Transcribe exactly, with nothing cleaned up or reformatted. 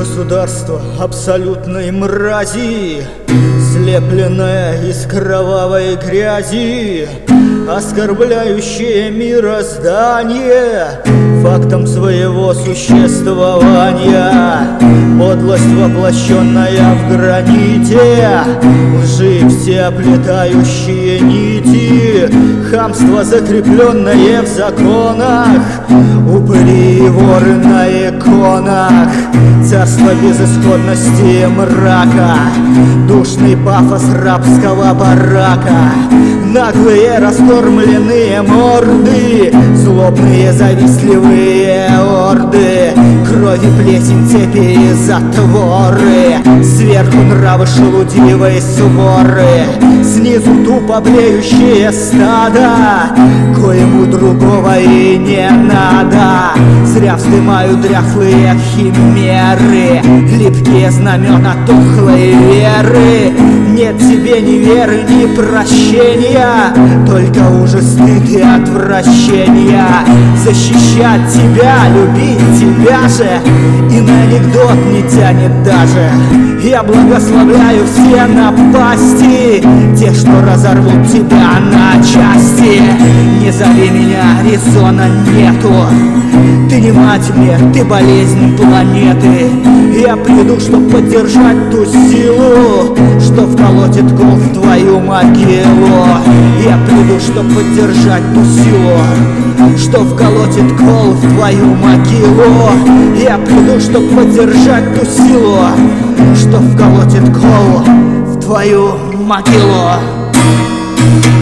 Государство абсолютной мрази, слепленное из кровавой грязи, оскорбляющее мироздание фактом своего существования. Подлость, воплощенная в граните, лжи все оплетающие нити, хамство, закрепленное в законах, упыри и воры на иконах, царство безысходности мрака, душный пафос рабского барака, наглые раскормленные морды, злобные завистливые орды, крови, плесень, цепи и затворы, сверху нравы шелудивой своры, снизу тупо блеющее стадо, коему другого и не надо. Зря вздымают дряхлые химеры, липкие знамена тухлой веры. Нет тебе ни веры, ни прощения, только ужас, стыд и отвращения. Защищать тебя, любить тебя же, и на анекдот не тянет даже. Я благословляю все напасти, те, что разорвут тебя на части. Не зови меня, резона нету, ты не мать мне, ты болезнь планеты. Я приду, чтоб поддержать ту силу, что вколотит кол в твою могилу. Я приду, чтоб поддержать ту силу, что вколотит кол в твою могилу. Я приду, чтоб поддержать ту силу, что вколотит кол в твою могилу.